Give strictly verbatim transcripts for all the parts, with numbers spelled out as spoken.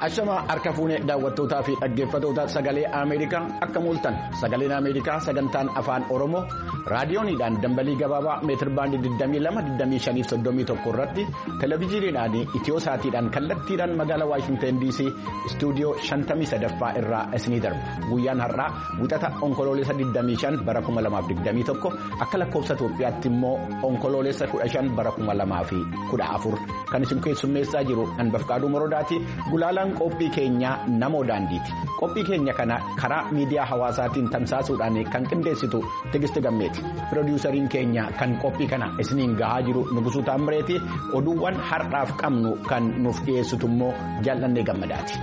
Ashama harka fuunee daawwattootaa fi dhaggeeffattoota sagalee Ameerikaa akka mul'atan sagaleen Ameerikaa sagantaan afaan Oromoo raadiyooniidhaan dambalii gabaabaa meetir baandii digdamii lama digdamii shanii fi soddomii tokko irratti televezyiiniidhaan itiyoo saatiidhaan kallattiidhaan magaalaa Waashingtan D C istuudiyoo shantamii sadaffaa irraa isinii darba guyyaan har'aa wixata onkoloolessa digdamii shan bara kuma lamaaf digdamii tokko akka lakkoofsa Itoophiyaatti immoo onkoloolessa kudha shan bara kuma lamaa fi kudha afur kan isin keessummeessaa jiru Anbafqaaduu Morodaati. Gulaalaan qophii keenya namoo daandiiti. Qophii keenya kana karaa miidiyaa hawaasaatiin tamsaasuudhaan kan qindeessitu Tigisti Gammeeti. Piroodyuusariin keenya kan qophii kana isiniin gahaa jiru Nugusuu Taammireeti. Oduuwwan har'aaf qabnu kan nuuf dhiyeessitu immoo Jaallannee Gammadaati.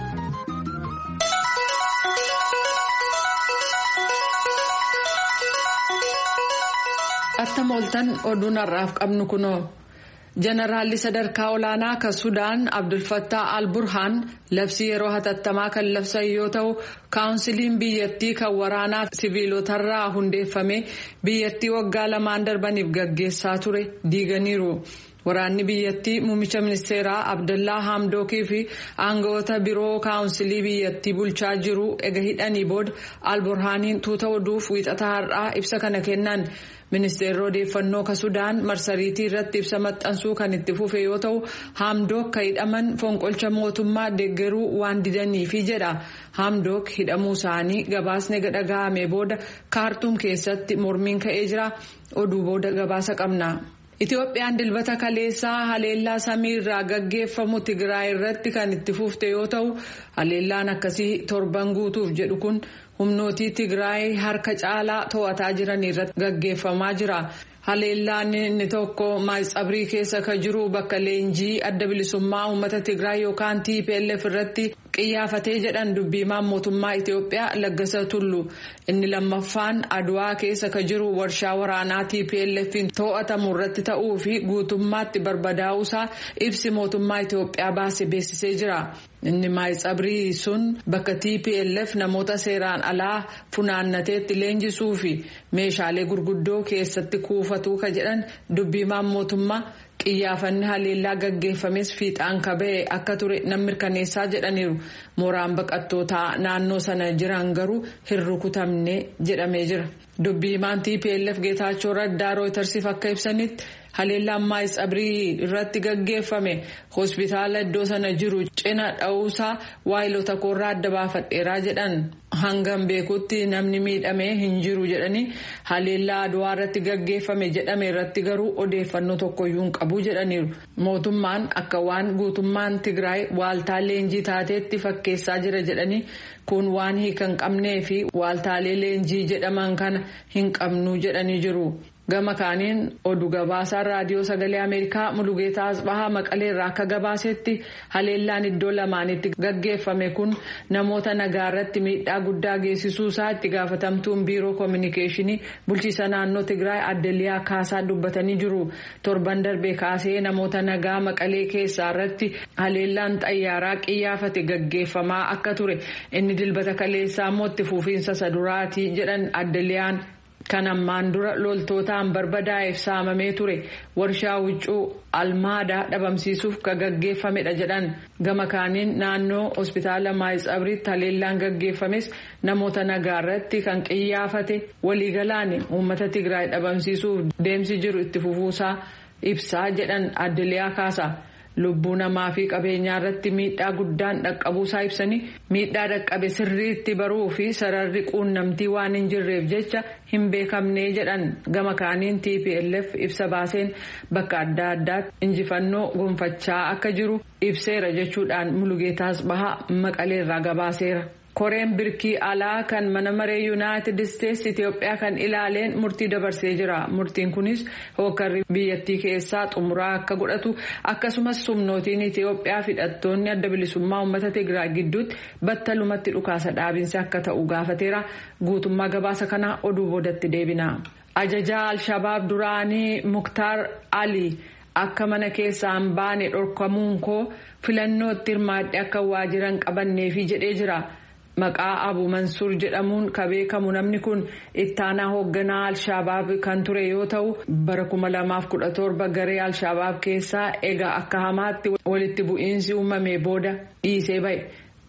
Akka mooltan oduun har'aaf qabnu kunoo. Jeneraalli sadarkaa olaanaa kan Sudaan Abdul Fattah al-Burhaan labsii yeroo hatattamaa kan labsan yoo ta'u kaawunsiliin biyyattii kan waraanaa siviilotarraa hundeeffame biyyattii waggaa lamaan darbaniif gaggeessaa ture diiganiiru. Waraanni biyyattii muummicha ministeeraa Abdallaa Hamdookii fi aangawoota biroo kaawunsilii biyyattii bulchaa jiru ega hidhanii booda al-Burhaaniin tuuta oduuf wiixata har'aa ibsa kana kennan. Ministeerri odeeffannoo ka Sudaan marsariitii irratti ibsa maxxansuu kan itti fufe yoo ta'u Hamdook ka hidhaman fonqolcha mootummaa deeggaruu waan didaniifi jedha. Hamdook hidhamuu isaanii gabaasni dhaga'ame booda kaartuum keessatti mormiin ka'ee jira. Oduu booda gabaasa qabna. Itoophiyaan dilbata kaleessaa haleellaa samii irraa gaggeeffamu Tigraay irratti kan itti fufte yoo ta'u haleellaan akkasii torban guutuuf jedhu kun humnootii Tigraay harka caalaa to'ataa jiran irratti gaggeeffamaa jira. Haleellaan inni tokko Maayitsabrii keessa kan jiru bakka leenjii adda bilisummaa uummata Tigraay yookaan T P L F irratti qiyyaafatee jedhan dubbiimaan mootummaa Itoophiyaa Laggasa Tullu. Inni lammaffaan Aduwaa keessa kan jiru warshaa waraanaa T P L F to'atamu irratti ta'uu fi guutummaatti barbadaa'uusaa ibsi mootummaa Itoophiyaa baase beeksisee jira. Inni Maayitsabrii sun bakka T P L F namoota seeraan alaa funaannateetti leenjisuu fi meeshaalee gurguddoo keessatti kuufatuu ka jedhan dubbiimaan mootummaa qiyyaafanni haleellaa gaggeeffames fiixaan kaba'e akka ture nan mirkaneessaa jedhaniiru. Mooraan baqattootaa naannoo sana jiran garuu hin rukutamne jedhamee jira. Dubbiimaan T P L F Geetaachoo Raddaa Rooyitersiif akka ibsanitti haleellaan Maayitsabrii irratti gaggeeffame hospitaala iddoo sana jiru cina dha'uusaa waayilota koorraa adda baafadheeraa jedhan. Hangam beekutti namni miidhamee hin jiru jedhanii haleellaa Aduwaa irratti gaggeeffame jedhame irratti garuu odeeffannoo tokkoyyuu hin qabu jedhaniiru. Mootummaan akka waan guutummaan Tigraay waaltaa leenjii taateetti fakkeessaa jira jedhanii kun waan hiika hin qabnee fi waaltaalee leenjii jedhaman kana hin qabnu jedhanii jiru. Gama kaaniin oduu gabaasaan raadiyoo sagalee Ameerikaa Mulugeetaa Asbahaa Maqalee irraa akka gabaasetti haleellaan iddoo lamaanitti gaggeeffame kun namoota nagaa irratti miidhaa guddaa geessisuu isaa itti gaafatamtuun biiroo koominikeeshinii bulchiisa naannoo Tigraay Aadde Liyaa Kaasaa dubbatanii jiru. Torban darbee kaasee namoota nagaa Maqalee keessaa irratti haleellaan xayyaaraa qiyyaafate gaggeeffamaa akka ture inni dilbata kaleessaa immoo itti fufiinsa isa duraati jedhan Aadde Liyaan. Kan ammaan dura loltootaan barbadaa'eef saamamee ture warshaa huccuu almaadaa dhabamsiisuuf kan gaggeeffamedha jedhan. Gama kaaniin naannoo hospitaala Maayitsabriitti haleellaan gaggeeffames namoota nagaa irratti kan qiyyaafate waliigalaan uummata Tigraay dhabamsiisuuf deemsi jiru itti fufuusaa ibsaa jedhan Aadde Liyaa Kaasaa. Lubbuu namaa fi qabeenyaa irratti miidhaa guddaan dhaqqabuusaa ibsanii miidhaa dhaqqabe sirriitti baruu fi sararri quunnamtii waan hin jirreef jecha hin beekamnee jedhan. Gama kaaniin T P L F ibsa baaseen bakka adda addaatti injifannoo gonfachaa akka jiru ibseera jechuudhaan Mulugeetaa Asbahaa Maqalee irraa gabaaseera. Koreen birkii alaa kan mana maree Yuunaayitid Isteetsi Itoophiyaa kan ilaaleen murtii dabarsee jira. Murtiin kunis hookarri biyyattii keessaa xumuraa akka godhatu akkasumas humnootiin Itoophiyaa hidhattoonni adda bilisummaa uummata Tigraay gidduutti battalumatti dhukaasa dhaabinsi akka ta'u gaafateera. Guutummaa gabaasa kanaa oduu boodatti deebina. Ajajaa Al-Shabaab duraanii Muktaar Ali akka mana keessaan baane dhorkamuun koo filannootti hirmaadhe akka waajiran qabanneefi jedhee jira. Maqaa Abu Mansuur jedhamuun kan beekamu namni kun ittaanaa hoogganaa Al-Shabaab kan ture yoo ta'u bara kuma lamaaf kudha torba garee Al-Shabaab keessaa egaa akka hamaatti walitti bu'iinsi uumame booda dhiisee ba'e.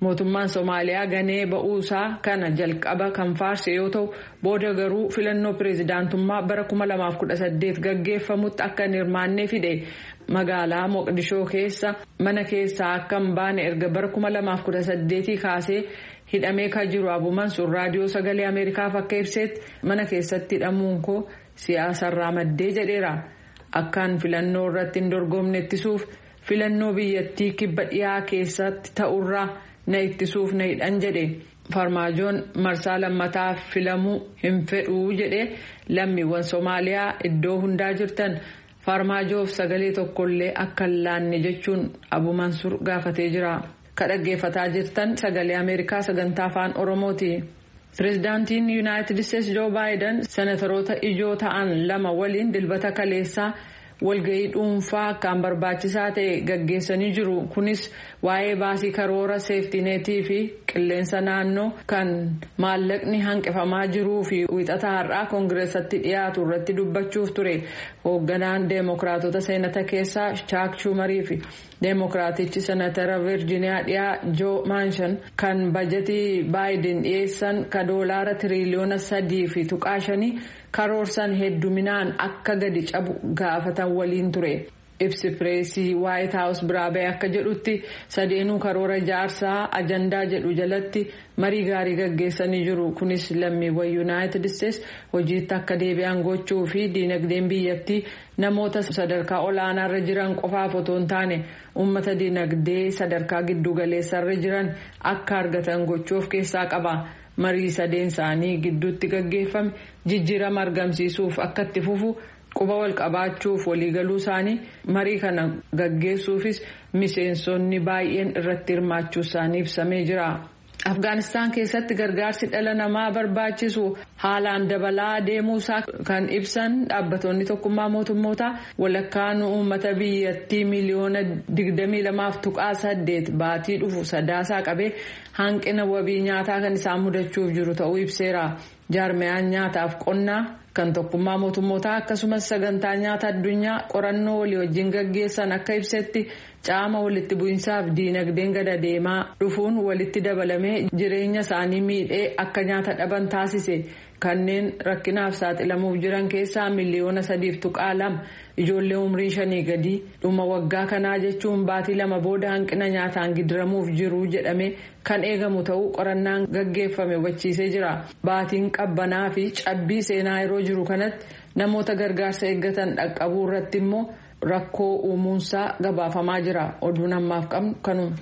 Mootummaan Somaaliyaa ganee ba'uusaa kana jalqaba kan faarse yoo ta'u booda garuu filannoo pireezidaantummaa bara kuma lamaaf kudha saddeet gaggeeffamutti akka hin hirmaannee fide magaalaa Moqdishoo keessa mana keessaa akka hin baane erga bara kuma lamaaf kudha saddeetii kaasee hidhamee kan jiru Abu Mansuur raadiyoo sagalee Ameerikaaf akka ibsetti mana keessatti hidhamuun koo siyaasarraa maddee jedheera. Akkaan filannoo irratti hin dorgomne ittisuuf filannoo biyyattii kibba dhiyaa keessatti ta'urraa na ittisuuf na hidhan jedhe. Farmaajoon marsaa lammataa filamuu hin fedhuu jedhe lammiiwwan Somaaliyaa iddoo hundaa jirtan farmaajoof sagalee tokkollee akka hin laanne jechuun Abu Mansuur gaafatee jira. Ka dhaggeeffataa jirtan sagalee Ameerikaa sagantaa afaan Oromooti. Pireezidaantiin Yuunaayitid Isteetsi Joo Baayiden senatoroota ijoo ta'an lama waliin dilbata kaleessaa walgahii dhuunfaa akkaan barbaachisaa ta'e gaggeessanii jiru. Kunis waa'ee baasii karoora seeftineetii fi qilleensa naannoo kan maallaqni hanqifamaa jiruu fi wixata har'aa koongireesatti dhiyaatu irratti dubbachuuf ture. Hoogganaan deemokiraatota seenata keessaa Chaak Shumarii fi deemokiraatichi senatara Virjiiniyaa dhiyaa Joo Maanshan kan bajetii Baayiden dhiyeessan ka doolaara tiriliyoona sadii fi tuqaa shanii karoorsan hedduminaan akka gadi cabu gaafatan waliin ture. Ibsi pireesii Waayit Haawus biraa ba'e akka jedhutti sadeenuu karoora ijaarsaa ajandaa jedhu jalatti marii gaarii gaggeessanii jiru. Kunis lammiiwwan Yuunaayitid Isteetsi hojiitti akka deebi'an gochuu fi diinagdeen biyyattii namoota sadarkaa olaanaarra jiran qofaaf otoo hin taane uummata diinagdee sadarkaa giddu galeessarra jiran akka argatan gochuuf keessaa qaba. Marii sadeen isaanii gidduutti gaggeeffame jijjiirama argamsiisuuf akka itti fufu quba wal qabaachuuf waliigaluu isaanii marii kana gaggeessuufis miseensonni baay'een irratti hirmaachuu isaanii ibsamee jira. Afgaanistaan keessatti gargaarsi dhala namaa barbaachisu haalaan dabalaa deemuusaa kan ibsan dhaabbattoonni tokkummaa mootummootaa walakkaan uummata biyyattii miliyoona digdamii lamaaf tuqaa saddeet baatii dhufu sadaasaa qabee hanqina wabii nyaataa kan isaan mudachuuf jiru ta'uu ibseera. Jaarmiyaan nyaataaf qonnaa kan tokkummaa mootummootaa akkasumas sagantaa nyaata addunyaa qorannoo walii wajjin gaggeessan akka ibsetti caama walitti bu'insaaf diinagdeen gada deemaa dhufuun walitti dabalamee jireenya isaanii miidhee akka nyaata dhaban taasise. Kanneen rakkinaaf saaxilamuuf jiran keessaa miliyoona sadiif tuqaa lama ijoollee umrii shanii gadi dhuma waggaa kanaa jechuun baatii lama booda hanqina nyaataan gidiramuuf jiru jedhame kan eegamu ta'uu qorannaan gaggeeffame hubachiisee jira. Baatiin qabbanaa fi cabbii seenaa yeroo jiru kanatti namoota gargaarsa eeggatan dhaqqabuu irratti immoo rakkoo uumuunsaa gabaafamaa jira. Oduun ammaaf qabnu kanuma.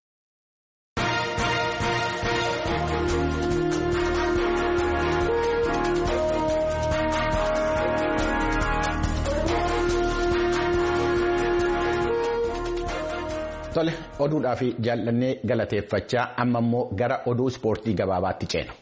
Tole oduudhaa fi jaallannee galateeffachaa amma immoo gara oduu ispoortii gabaabaatti ceena.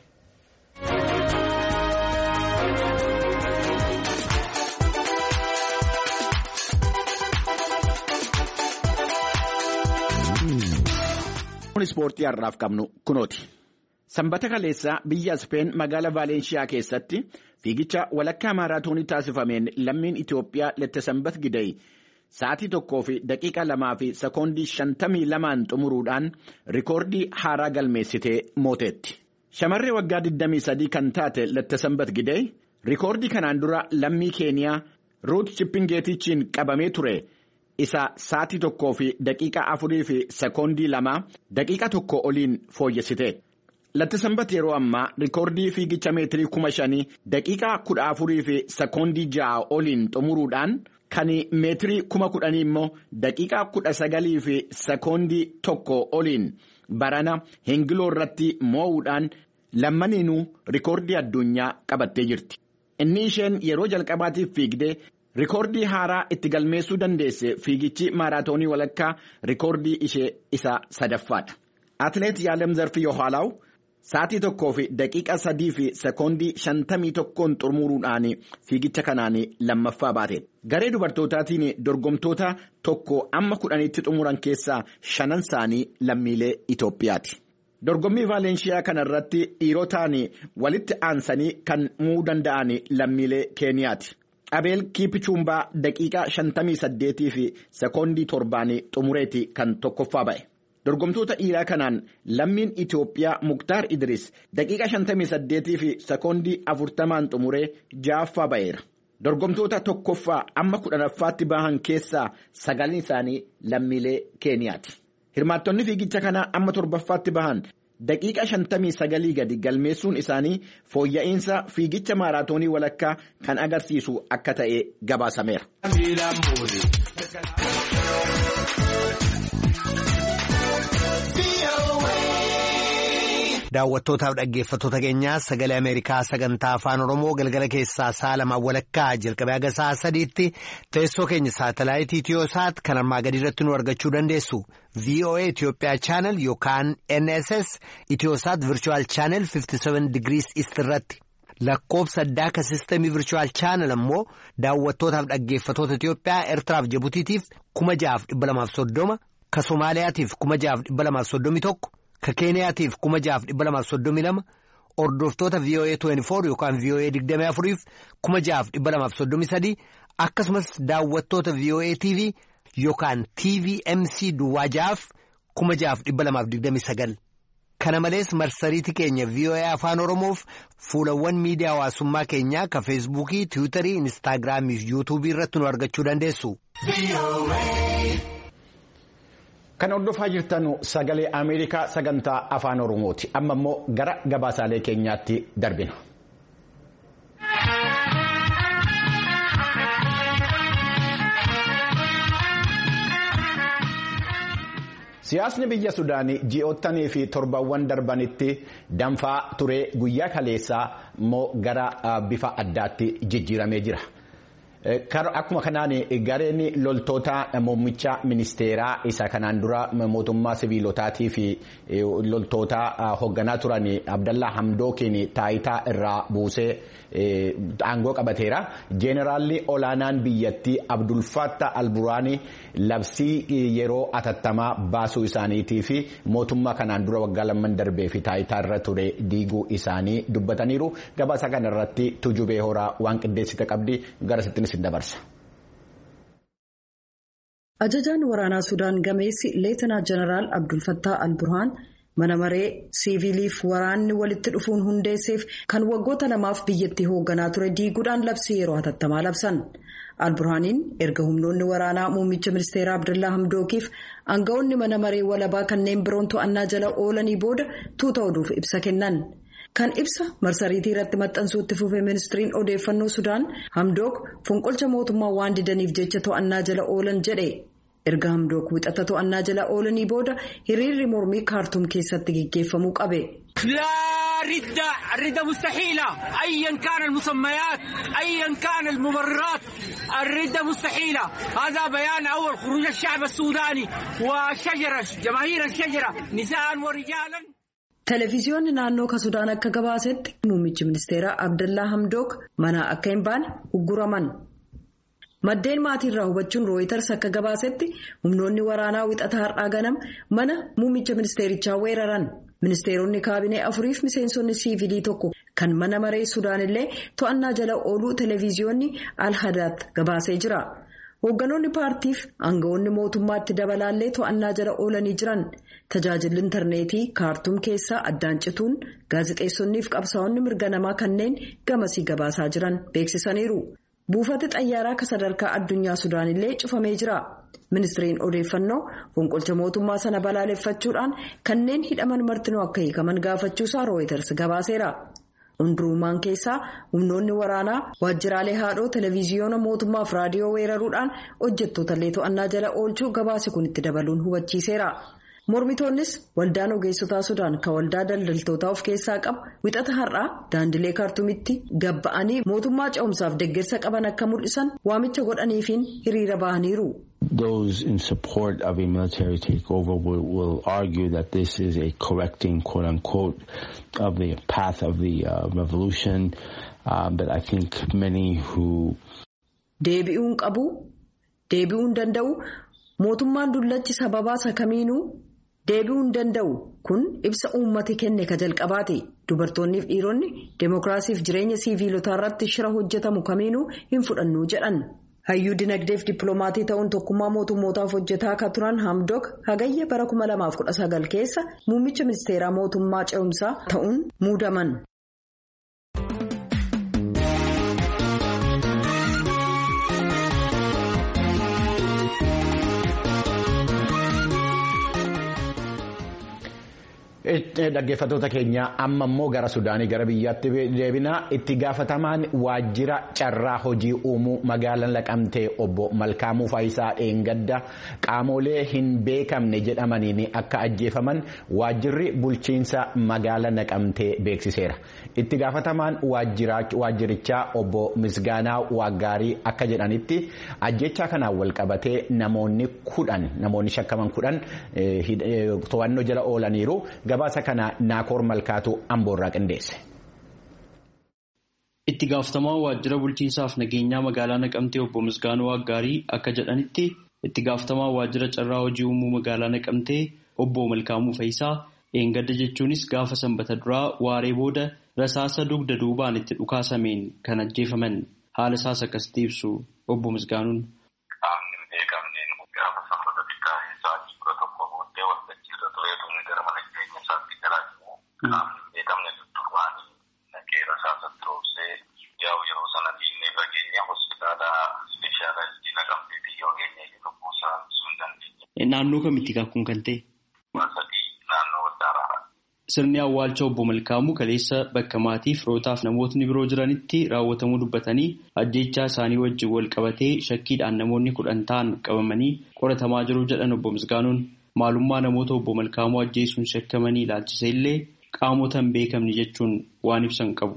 Ispoortii har'aaf qabnu kunooti. Sanbata kaleessaa biyya Ispeen magaalaa Vaalenshiyaa keessatti fiigicha walakkaa maaraatoonii taasifameen lammiin Itoophiyaa Lettesenbat Gidey sa'aatii tokkoo fi daqiiqa lamaa fi sekoondii shantamii lamaan xumuruudhaan rikoordii haaraa galmeessitee mooteetti. Shamarree waggaa digdamii sadii kan taate Lettesenbat Gidey rikoordii kanaan dura lammii Keeniyaa Ruut Chipingeetichiin qabamee ture isa sa'aatii tokkoo fi daqiiqa afurii fi sekoondii lamaa daqiiqa tokko oliin fooyyessite. Lettesenbat yeroo ammaa rikoordii fiigicha meetirii kuma shanii daqiiqaa kudha afurii fi sekoondii ja'a oliin xumuruudhaan kan meetirii kuma kudhanii immoo daqiiqaa kudha sagalii fi sekoondii tokko oliin barana hengiloo irratti moo'uudhaan lammaniinuu rikoordii addunyaa qabattee jirti. Inni isheen yeroo jalqabaatiif fiigdee rikoordii haaraa itti galmeessuu dandeesse fiigichi maaraatoonii walakkaa rikoordii ishee isa sadaffaadha. Atileet Yaalem Zarfii Yohaalaw sa'aatii tokkoo fi daqiiqa sadii fi sekoondii shantamii tokkoon xumuruudhaan fiigicha kanaan lammaffaa baate. Garee dubartootaatiin dorgomtoota tokko amma kudhaniitti xumuran keessaa shanan isaanii lammiilee Itoophiyaati. Dorgommii Vaalenshiyaa kanarratti dhiirotaan walitti aansanii kan mo'uu danda'an lammiilee Keeniyaati. Abeel Kiipichuumbaa daqiiqaa shantamii saddeetii fi sekoondii torbaan xumureeti kan tokkoffaa ba'e. Dorgomtoota dhiiraa kanaan lammiin Itoophiyaa Muktaar Idris daqiiqa shantamii saddeetii fi sekoondii afurtamaan xumuree ja'affaa ba'eera. Dorgomtoota tokkoffaa amma kudhanaffaatti bahan keessaa sagalni isaanii lammiilee Keeniyaati. Hirmaattonni fiigicha kanaa amma torbaffaatti bahan daqiiqa shantamii sagalii gadi galmeessuun isaanii fooyya'insa fiigicha maaraatoonii walakkaa kan agarsiisu akka ta'e gabaasameera. Daawwattootaaf dhaggeeffattoota keenyaa sagalee Ameerikaa sagantaa afaan Oromoo galgala keessaa sa'a lamaan walakkaa jalqabee haga sa'a sadiitti teessoo keenya saatalaayitii Itiyoosaat kan armaa gadii irratti nu argachuu dandeessu. V O A Itoophiyaa chaanel yookaan N S S Itiyoosaat Virtual Channel fifty-seven Degrees East irratti. Lakkoofsa addaa ka sistemii Virtual Channel ammoo daawwattootaaf dhaggeeffattoota Itoophiyaa Eertiraaf Jibutiitiif kuma ja'aaf dhibba lamaaf soddoma, ka Somaaliyaatiif kuma ja'aaf dhibba lamaaf soddomii tokko. Ka Keeniyaatiif kuma ja'aaf dhibba lamaaf soddomii lama, hordoftoota V O A twenty four yookaan V O A digdamii afuriif kuma ja'aaf dhibba lamaaf soddomii sadii, akkasumas daawwattoota V O A T V yookaan T V M C duwwaa ja'aaf kuma ja'aaf dhibba lamaaf digdamii sagal. Kana malees marsariitii keenya V O A Afaan Oromoof fuulawwan miidiyaa hawaasummaa keenyaa ka Feesbuukii, Tiwiitarii, Inistaagiraamii fi Yuutuubii irratti nu argachuu dandeessu. Kan hordofaa jirtan sagalee Ameerikaa sagantaa afaan Oromooti. Amma immoo gara gabaasaalee keenyaatti darbina. Siyaasni biyya Sudaanii ji'oottanii fi torbaawwan darbanitti danfaa ture guyyaa kaleessaa immoo gara bifa addaatti jijjiiramee jira. Akkuma kanaan gareen loltoota muummicha ministeeraa isa kanaan dura mootummaa siviilotaatii fi loltoota hoogganaa turan Abdallaa Hamdookiin taayitaa irraa buusee aangoo qabateera. Jeenaraalli olaanaan biyyattii Abdul Fattah al-Burhaanii labsii yeroo atattamaa baasuu isaaniitii fi mootummaa kanaan dura waggaa lamman darbee fi taayitaa irra ture diiguu isaanii dubbataniiru. Gabaasa kana irratti Tujubee Horaa waan qindeessite qabdi gara sittinis hin dabarsa. Ajajaan waraanaa Sudaan gameessi Leetanaa Jeneraal Abdul Fattah al-Burhaan mana maree siviiliif waraanni walitti dhufuun hundeesseef kan waggoota lamaaf biyyattii hoogganaa ture diiguudhaan labsii yeroo hatattamaa labsan. Al-Burhaaniin erga humnoonni waraanaa muummicha ministeeraa Abdallaa Hamdookiif aangawoonni mana maree walabaa kanneen biroon to'annaa jala oolanii booda tuuta oduuf ibsa kennan. Kan ibsa marsariitii irratti maxxansuutti fufe ministiriin odeeffannoo Sudaan Hamdook fonqolcha mootummaa waan didaniif jecha to'annaa jala oolan jedhe. Erga Hamdook wixata to'annaa jala oolanii booda hiriirri mormii kaartuum keessatti gaggeeffamuu qabe. لا ردة الردة مستحيلة أيا كان المسميات أيا كان المبررات الردة مستحيلة. هذا بيان أول خروج الشعب السوداني وشجرة جماهير الشجرة نساء ورجالا. Televiziyoonni naannoo ka Sudaan akka gabaasetti muummichi ministeeraa Abdallaa Hamdook mana akka hin baane ugguraman. Maddeen maatiirraa hubachuun Rooyiters akka gabaasetti humnoonni waraanaa wixataa har'aa ganam mana muummicha ministeerichaa weeraran. Ministeeronni kaabinee afuriif miseensonni siivilii tokko kan mana maree Sudaan illee to'annaa jala ooluu televiziyoonni Al-Hadaat gabaasee jira. Hoogganoonni paartiif aangawoonni mootummaatti dabalaallee to'annaa jala oolanii jiran. Tajaajilli intarneetii kaartuum keessaa addaan cituun gaazexeessonniif qabsaa'onni mirga namaa kanneen gamasii gabaasaa jiran beeksisaniiru. Buufata xayyaaraa ka sadarkaa addunyaa Sudaan illee cufamee jira. Ministiriin odeeffannoo fonqolcha mootummaa sana balaaleffachuudhaan kanneen hidhaman martinoo akka hiikaman gaafachuusaa Rooyiters gabaaseera. Hunduruumaan keessaa humnoonni waraanaa waajjiraalee haadhoo televiziyoona mootummaaf raadiyoo weeraruudhaan hojjettootallee to'annaa jala oolchuu gabaasi kun itti dabaluun hubachiiseera. Mormitoonnis waldaan ogeessotaa Sudaan kan waldaa daldaltootaa of keessaa qabu wixata har'aa daandilee kaartuumitti gabba'anii mootummaa ce'umsaaf deeggarsa qaban akka mul'isan waamicha godhaniifiin hiriira bahaniiru. Those in support of a military takeover will, will argue that this is a correcting, quote unquote, of the path of the uh, revolution. Um, but I think many who. Deebi'uun qabu, deebi'uun danda'u, mootummaan dullachi sababaa sakamiinuu deebi'uun danda'u kun ibsa uummati kenne ka jalqabaati. Dubartoonniif dhiironni deemokiraasiif jireenya siiviilotaa irratti shira hojjetamu kamiinuu hin fudhannu jedhan. Hayyuu dinagdeef dippiloomatii ta'uun tokkummaa mootummootaaf hojjetaa akka turan Hamdok hagayya bara kuma lamaaf kudha sagal keessa muummicha ministeeraa mootummaa ce'umsaa ta'uun muudaman. Dhaggeeffattoota keenya amma immoo gara Sudaanii gara biyyaatti deebinaa itti gaafatamaan waajjira carraa hojii uumuu magaalaa Naqamtee obbo Malkaamuu Faayisaa Dheengadda qaamolee hin beekamne jedhamaniin akka ajjeefaman waajjirri bulchiinsa magaalaa Naqamtee beeksiseera. Itti gaafatamaan waajjirichaa obbo Misgaanaa Waaggaarii akka jedhanitti ajjechaa kanaan wal qabatee namoonni kudhan namoonni shakkaman kudhan to'annoo jala oolaniiru. Gabaasa kana Naakoor Malkaatu Amboorraa qindeesse. Itti gaafatamaa waajjira bulchiinsaaf nageenyaa magaalaa Naqamtee obbo Misgaanuu Waaggaarii akka jedhanitti itti gaafatamaa waajjira carraa hojii uumuu magaalaa Naqamtee obbo Malkaamuu Faayisaa Dheengadda jechuunis gaafa sanbata duraa waaree booda rasaasa dugda duubaan itti dhukaasameen kan ajjeefaman haala isaas akkasitti ibsu obbo Misgaanuun. Naannoo kamitti kun kan ta'e? Sirni awwaalcha obbo Malkaamuu kaleessa bakka maatii firootaaf namootni biroo jiranitti raawwatamuu dubbatanii ajjechaa isaanii wajjin wal qabatee shakkiidhaan namoonni kudhan ta'an qabamanii qoratamaa jiru jedhan obbo Misgaanuun maalummaa namoota obbo Malkaamuu ajjeesuun shakkamanii ilaalchise illee qaamota hin beekamne jechuun waan ibsan qabu.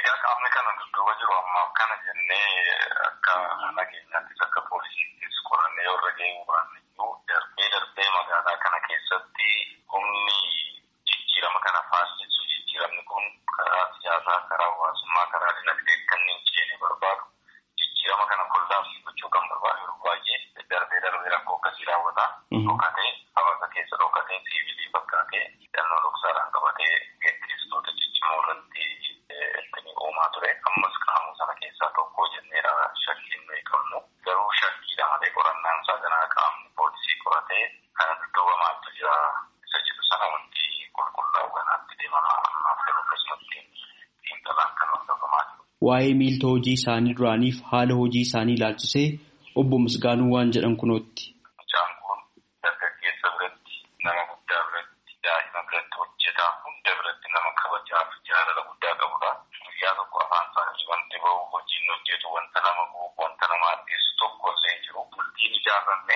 Waa'ee miiltoo hojii isaanii duraaniif haala hojii isaanii ilaalchisee obbo Misgaanuu waan jedhan kunootti. Mucaan kun dargaggeessa biratti nama guddaa biratti daa'ima biratti hojjetaa hunda biratti nama kabajaa fi jaalala guddaa qabudha. Guyyaa tokko afaan isaanii wanti bahu hojiin hojjetu wanta nama guubu wanta nama addeessu tokko illee jiru. Bultiin ijaarranne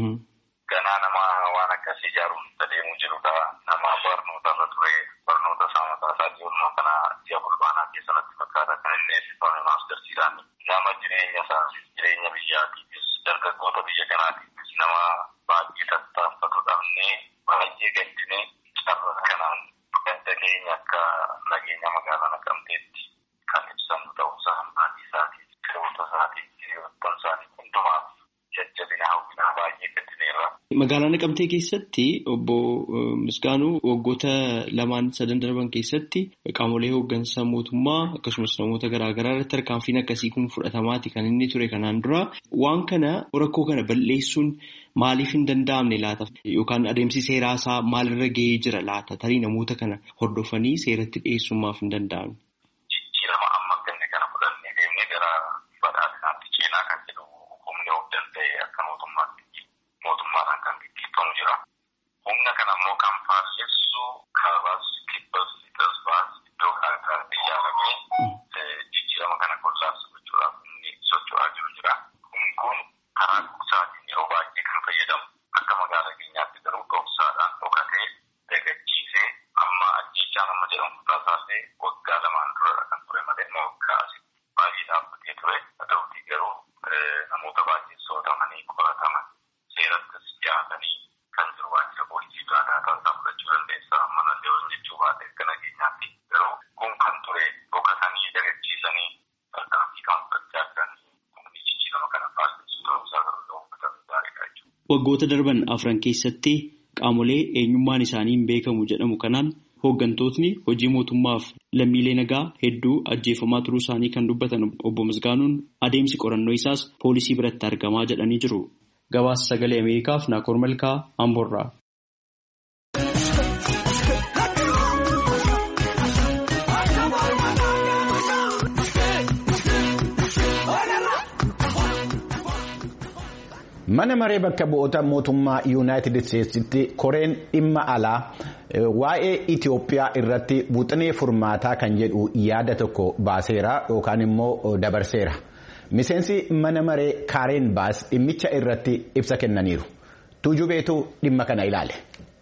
ganaa nama waan akkasii ijaaruun adeemuu jirudha. Nama barnoota irra ture barnoota isaa mataa isaatii oolmaa kana ji'a fulbaanaa keessatti fakkaata kan inni eebbifame maastarsiidhaan nama jireenya isaa jireenya biyyaatiifis dargaggoota biyya kanaatiifis nama baay'ee tattaaffatudha. Baay'ee gaddinee carraa kanaan gadda keenya akka nageenya magaalaa Naqamteetti kan ibsannu ta'uusaa maatii isaatii firoota isaatii hiriyoottan isaatii hundumaaf jajjabina hawwinaa baay'ee gaddineerra. Magaalaa Naqamtee keessatti obbo Misgaanuu waggoota lamaan sadan darban keessatti qaamolee hooggansa mootummaa akkasumas namoota garaagaraa irratti tarkaanfiin akkasii kun fudhatamaati kan inni ture kanaan dura. Waan kana rakkoo kana balleessuun maaliif hin danda'amne laata? Yookaan adeemsi seeraa isaa maalirra gahee jira laata? Tarii namoota kana hordofanii seeratti dhiyeessuun maaf hin danda'amne? Jijjiirama amma ganne kana fudhannee deemnee gara badhaadhinaatti ceenaa kan jedhu humni of danda'e akka mootummaatti mootummaadhaan kan gaggeeffamu jira. Humna kana immoo kan faarsessu kaabaas kibbas lixas baas iddoo garaagaraatti ijaaramee jijjiirama kana kollaabsu gochuudhaaf inni socho'aa jiru jira. Humni kun karaa dhugsaatiin yeroo baay'ee kan fayyadamu akka magaalaa keenyaatti garuu dhoksaadhaan dhokatee dagachiisee amma ajjeechaan amma jedhamu taasisee waggaa lamaan dura kan ture malee waggaa asii baay'ee dhaabbatee ture. Haa ta'utii garuu namoota baay'ee sodatamanii qorataman seerattis dhiyaatanii kan jiru waajjira poolisii daataa taasisaa fudhachuu dandeessa. Manallee waliin jechuu baate akka nageenyaatti garuu kun kan ture dhokatanii dagachiisanii tarkaanfii kan fudhachaa jiranii humni jijjiirama kana faarsessu ta'uusaa garuu hubatamuu gaariidha jechuudha. Waggoota darban afran keessatti qaamolee eenyummaan isaanii hin beekamu jedhamu kanaan hooggantootni hojii mootummaaf lammiilee nagaa hedduu ajjeefamaa turuu isaanii kan dubbatan obbo Misgaanuun adeemsi qorannoo isaas poolisii biratti argamaa jedhanii jiru. Gabaasa sagalee Ameerikaaf Naakoor Malkaa Amboorraa. Mana maree bakka bu'oota mootummaa Yuunaayitid Isteetsitti koreen dhimma alaa waa'ee Itoophiyaa irratti buxinee furmaataa kan jedhu yaada tokko baaseera yookaan immoo dabarseera. Miseensi mana maree Kaareen Baas dhimmicha irratti ibsa kennaniiru. Tuujubeetu dhimma kana ilaale.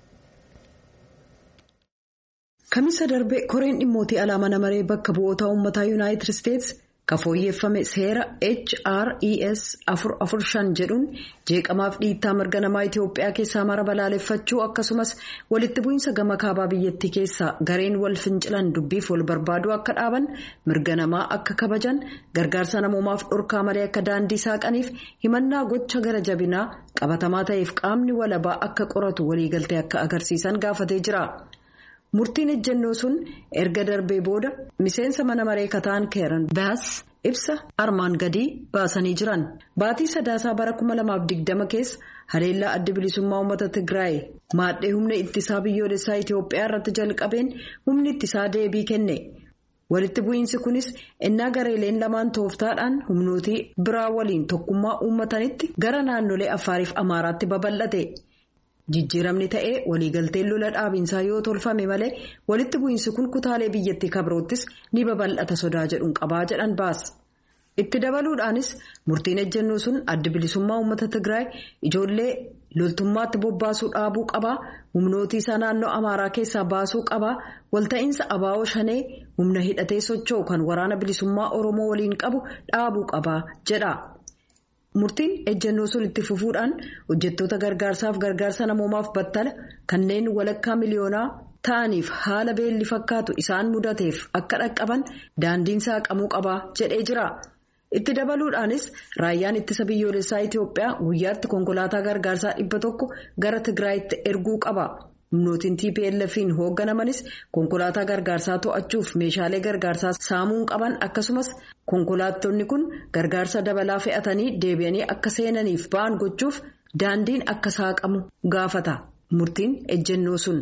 Kamisa darbe koreen dhimmootii alaa mana maree bakka bu'oota uummataa Yuunaayitid Isteets ka fooyyeffame seera H R E S afur afur shan jedhuun jeeqamaaf dhiittaa mirga namaa Itoophiyaa keessaa mara balaaleffachuu akkasumas walitti bu'iinsa gama kaabaa biyyattii keessaa gareen wal fincilan dubbiif wal barbaaduu akka dhaaban mirga namaa akka kabajan gargaarsa namoomaaf dhorkaa malee akka daandii saaqaniif himannaa gocha gara jabinaa qabatamaa ta'eef qaamni walabaa akka qoratu waliigaltee akka agarsiisan gaafatee jira. Murtiin ejjennoo sun erga darbee booda miseensa mana maree kataan Kaareen Baas ibsa armaan gadii baasanii jiran. Baatii sadaasaa bara kuma lamaaf digdama keessa haleellaa adda bilisummaa uummata Tigraay maadhee humna ittisaa biyyoolessaa Itoophiyaa irratti jalqabeen humni ittisaa deebii kenne. Walitti bu'iinsi kunis innaa gareeleen lamaan tooftaadhaan humnootii biraa waliin tokkummaa uummatanitti gara naannolee Affaariif Amaaraatti babal'ate. Jijjiiramni ta'ee waliigalteen lola dhaabinsaa yoo tolfame malee walitti bu'iinsi kun kutaalee biyyattii kabroottis ni babal'ata sodaa jedhuun qabaa jedhan Baas. Itti dabaluudhaanis murtiin ejjennoo sun adda bilisummaa uummata Tigraay ijoollee loltummaatti bobbaasuu dhaabuu qabaa, humnootii isaa naannoo Amaaraa keessaa baasuu qabaa, walta'iinsa abaa'oo shanee humna hidhatee socho'u kan waraana bilisummaa Oromoo waliin qabu dhaabuu qabaa jedha. Murtiin ejjennoo sun itti fufuudhaan hojjettoota gargaarsaaf gargaarsa namoomaaf battala kanneen walakkaa miliyoonaa ta'aniif haala beelli fakkaatu isaan mudateef akka dhaqqaban daandiin saaqamuu qabaa jedhee jira. Itti dabaluudhaanis raayyaan ittisa biyyoolessaa Itoophiyaa guyyaatti konkolaataa gargaarsaa dhibba tokko gara Tigraayitti erguu qaba. Humnootiin T P L F'n hoogganamanis konkolaataa gargaarsaa to'achuuf meeshaalee gargaarsaa saamuun qaban akkasumas konkolaattonni kun gargaarsa dabalaa fe'atanii deebi'anii akka seenaniif ba'an gochuuf daandiin akka saaqamu gaafata murtiin ejjennoo sun.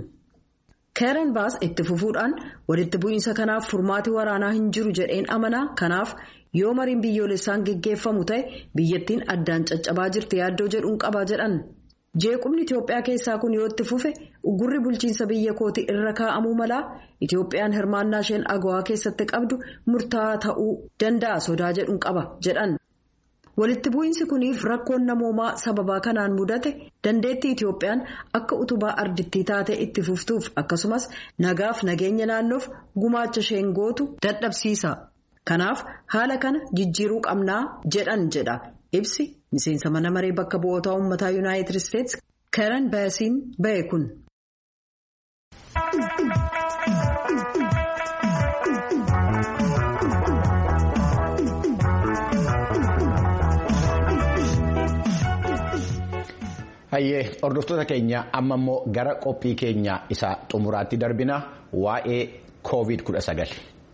Kaareen Baas itti fufuudhaan walitti bu'iinsa kanaaf furmaati waraanaa hin jiru jedheen amanaa kanaaf yoo mariin biyyoolessaan geggeeffamu ta'e biyyattiin addaan caccabaa jirti yaaddoo jedhuun qaba jedhan. Jeequmni Itoophiyaa keessaa kun yoo itti fufe ugurri bulchiinsa biyya kootii irra kaa'amuu malaa Itoophiyaan hirmaannaa isheen agawaa keessatti qabdu murtaa'aa ta'uu danda'a sodaa jedhuun qaba jedhan. Walitti bu'iinsi kuniif rakkoon namoomaa sababaa kanaan mudate dandeettii Itoophiyaan akka utubaa ardittii taatee itti fuftuuf akkasumas nagaaf nageenya naannoof gumaacha isheen gootu dadhabsiisa. Kanaaf haala kana jijjiiruu qabnaa jedhan jedha ibsi. Miseensa mana maree bakka bu'oota uummataa Yuunaayitid Isteets Kaareen Baasiin ba'e kun. Hayyee hordoftoota keenya amma immoo gara qophii keenya isa xumuraatti darbina waa'ee koovid kudha sagal.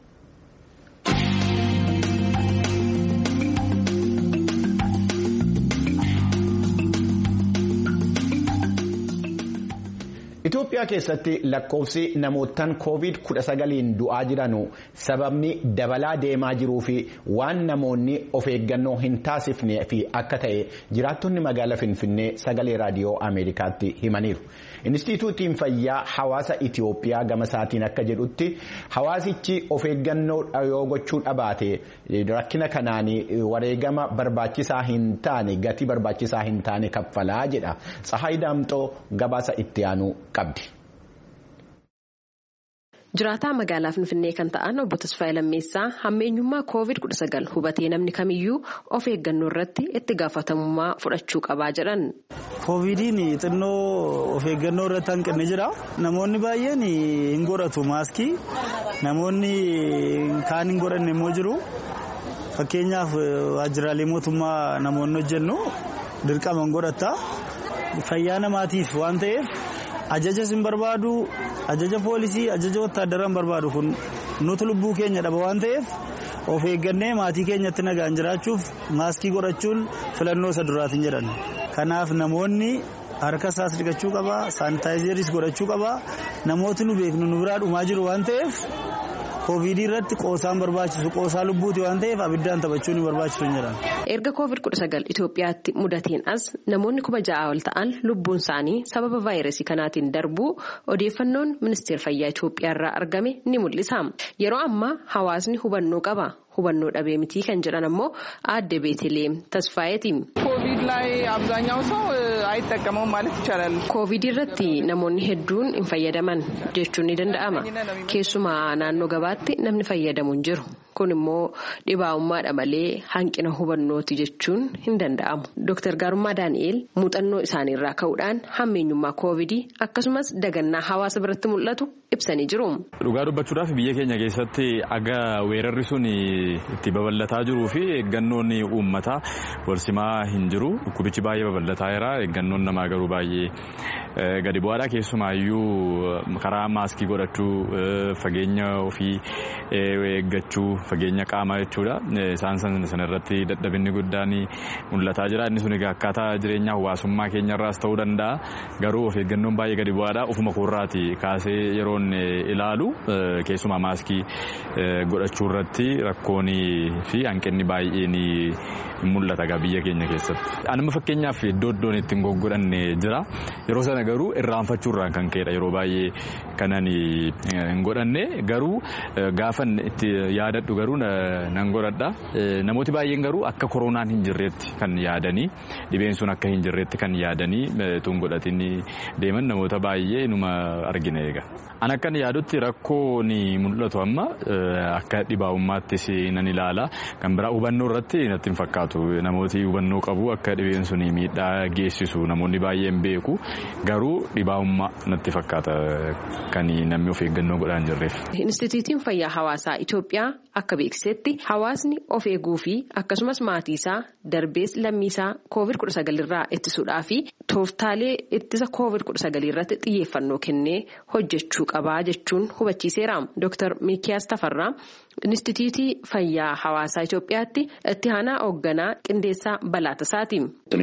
Itoophiyaa keessatti lakkoofsi namootaan koovid kudha sagaliin du'aa jiranu sababni dabalaa deemaa jiruu fi waan namoonni of eeggannoo hin taasifnee fi akka ta'e jiraattonni magaalaa Finfinnee sagalee raadiyoo Ameerikaatti himaniiru. Inistituutiin fayyaa hawaasa Itoophiyaa gama isaatiin akka jedhutti hawaasichi of eeggannoo yoo gochuu dhabaate rakkina kanaan wareegama barbaachisaa hin taane gatii barbaachisaa hin taane kaffalaa jedha. Tsahaay Daamxoo gabaasa itti aanu qabdi. Jiraataa magaalaa Finfinnee kan ta'an obbo Tasfaayee Lammeessaa hammeenyummaa koovid kudha sagal hubatee namni kamiyyuu of eeggannoo irratti itti gaafatamummaa fudhachuu qabaa jedhan. Koovidiin xinnoo of eeggannoo irratti hanqinni jira. Namoonni baay'een hin godhatu maaskii. Namoonni kaan hin godhanne immoo jiru. Fakkeenyaaf waajjiraalee mootummaa namoonni hojjennu dirqama hin godhata. Fayyaa namaatiif waan ta'eef ajaja sin barbaadu ajaja poolisii ajaja wattaaddaraan barbaadu kun nuti lubbuu keenya dhaba waan ta'eef of eeggannee maatii keenyatti nagaan jiraachuuf maaskii godhachuun filannoo isa duraatiin jedhan. Kanaaf namoonni harka isaas dhiqachuu qaba saanitaayizeeris godhachuu qaba namooti nu beeknu nu biraa dhumaa jiru waan ta'eef koovidii irratti qoosaan barbaachisu qoosaa lubbuuti waan ta'eef abiddaan taphachuun barbaachisu hin jedhan. Erga koovid kudha sagal Itoophiyaatti mudateen as namoonni kuma ja'a ol ta'an lubbuun isaanii sababa vaayirasii kanaatiin darbuu odeeffannoon ministeera fayyaa Itoophiyaa irraa argame ni mul'isa. Yeroo ammaa hawaasni hubannoo qaba. hubannoo dhabee mitii kan jedhan ammoo aadde Beeteleem Tasfaayeeti. ኮቪድ ላይ አብዛኛው ሰው አይጠቀመውም ማለት ይቻላል። ኮቪድ irratti namoonni hedduun hin fayyadaman jechuun ni danda'ama. Keessumaa naannoo gabaatti namni fayyadamu hin jiru. Kun immoo dhibaa'ummaadha malee hanqina hubannooti jechuun hin danda'amu. Dooktar Gaarummaa Daani'eel muuxannoo isaaniirraa ka'uudhaan hammeenyummaa koovidii akkasumas dagannaa hawaasa biratti mul'atu ibsanii jiru. Dhugaa dubbachuudhaaf biyya keenya keessatti aga weerarri sun itti babal'ataa jiruu fi eeggannoon uummataa walsimaa hin jiru. Dhukkubichi baay'ee babal'ataa jira. Eeggannoon namaa garuu baay'ee gadi bu'aadha. Keessumaayyuu karaa maaskii godhachuu, fageenya ofii eeggachuu, fageenya qaamaa jechuudha. Isaan sana irratti dadhabinni guddaan mul'ataa jira. Inni sun egaa akkaataa jireenya hawaasummaa keenyarraas ta'uu danda'a. Garuu of eeggannoon baay'ee gadi bu'aadha. Ofuma koorraati kaasee yeroon ilaalu keessumaa maaskii godhachuu irratti rakkoon fi hanqinni baay'een mul'ata egaa biyya keenya keessatti. Anuma fakkeenyaaf iddoo iddoon ittiin goggodhanne jira. Yeroo sana garuu irraanfachuurraan kan ka'edha. Yeroo baay'ee kanan hin godhanne garuu gaafan itti yaadadhu garuu nan godhadha. Namooti baay'een garuu akka koronaan hin jirreetti kan yaadanii dhibeen sun akka hin jirreetti kan yaadanii tun godhatiin deeman namoota baay'ee numa argina eega. An akkan yaadutti rakkoo ni mul'atu amma akka dhibaa'ummaattis nan ilaala. Kan biraa hubannoo irratti natti hin fakkaatu. Namooti hubannoo qabu akka dhibeen sun miidhaa geessisu namoonni baay'een beeku. Garuu dhibaa'ummaa natti fakkaata kan namni of eeggannoo godhaan jirreef. Inistituutiin Fayyaa Hawaasaa Itoophiyaa akka beeksisetti hawaasni of eeguu fi akkasumas maatii isaa darbees lammii isaa koovid kudha sagal irraa ittisuudhaa fi tooftaalee ittisa koovid kudha sagal irratti xiyyeeffannoo kennee hojjechuu qabaa jechuun hubachiiseera. Dooktar Mikiyaas Tafarraa Inistituutii Fayyaa Hawaasaa Itoophiyaatti itti aanaa hoogganaa qindeessaa balaa tasaati.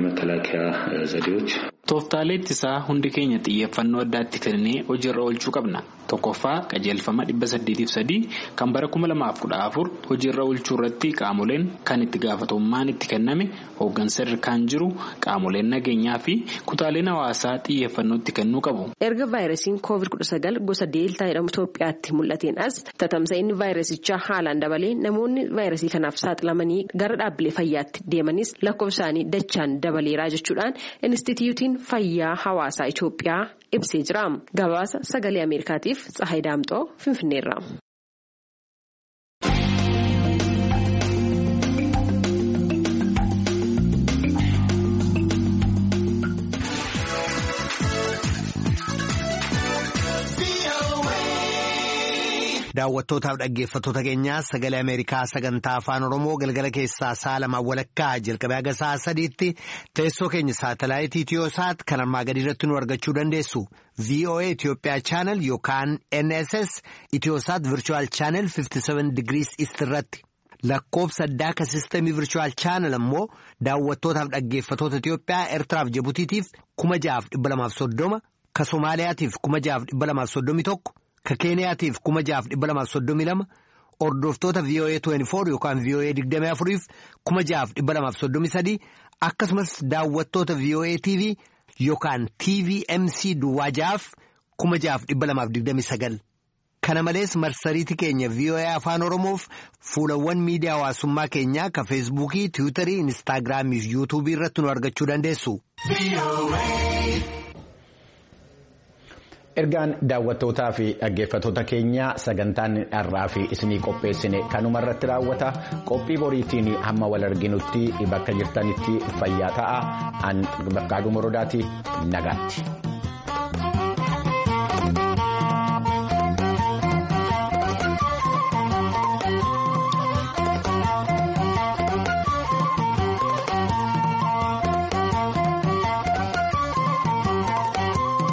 Tooftaalee ittisaa hundi keenya xiyyeeffannoo addaatti kennee hojiirra oolchuu qabna. Tokkoffaa qajeelfama dhibba saddeetiif sadii kan bara kuma lamaaf kudha afur hojiirra oolchuu irratti qaamoleen kan itti gaafatamummaan itti kenname hooggansa sadarkaan jiru qaamoleen nageenyaa fi kutaaleen hawaasaa xiyyeeffannoo itti kennuu qabu. Erga vaayirasiin koovid kudha sagal gosa deeltaa jedhamu Itoophiyaatti mul'ateen as tatamsa'inni vaayirasichaa haalaan dabalee namoonni vaayirasii kanaaf saaxilamanii gara dhaabbilee fayyaatti deemanis lakkoofsaanii dachaan dabaleeraa jechuudhaan Inistituutiin Fayyaa Hawaasaa Itoophiyaa ibsee jira. Gabaasa sagalee Ameerikaatiif Tsahaay Daamxoo Finfinneerra. Daawwattootaaf dhaggeeffattoota keenyaa sagalee Ameerikaa sagantaa afaan Oromoo galgala keessaa sa'a lamaan walakkaa jalqabee haga sa'a sadiitti teessoo keenya saatalaayitii Itiyoosaat kan armaa gadii irratti nu argachuu dandeessu. V O A Itoophiyaa chaanal yookaan N S S Itiyoosaat Virtual Channel fifty-seven Degrees East irratti. Lakkoofsa addaa ka sistemii Virtual Channel ammoo daawwattootaaf dhaggeeffattoota Itoophiyaa Eertiraaf Jibutiitiif kuma ja'aaf dhibba lamaaf soddoma, ka Somaaliyaatiif kuma ja'aaf dhibba lamaaf soddomi tokko. Ka Keeniyaatiif kuma ja'aaf dhibba lamaaf soddomii lama, hordoftoota V O A twenty-four yookaan V O A digdamii afuriif kuma ja'aaf dhibba lamaaf soddomii sadii akkasumas daawwattoota V O A T V yookaan T V M C duwwaa ja'aaf kuma ja'aaf dhibba lamaaf digdamii sagal. Kana malees marsariitii keenya V O A Afaan Oromoof fuulawwan miidiyaa hawaasummaa keenyaa ka Feesbuukii, Tiwiitarii, Inistaagiraamii fi Yuutuubii irratti nu argachuu dandeessu. Ergaan daawwattootaa fi dhaggeeffattoota keenyaa sagantaan har'aa fi isinii qopheessine kanuma irratti raawwata. Qophii boriitiin hamma wal arginutti bakka jirtanitti fayyaa ta'aa. An Bakkaaduu Morodaati nagaatti.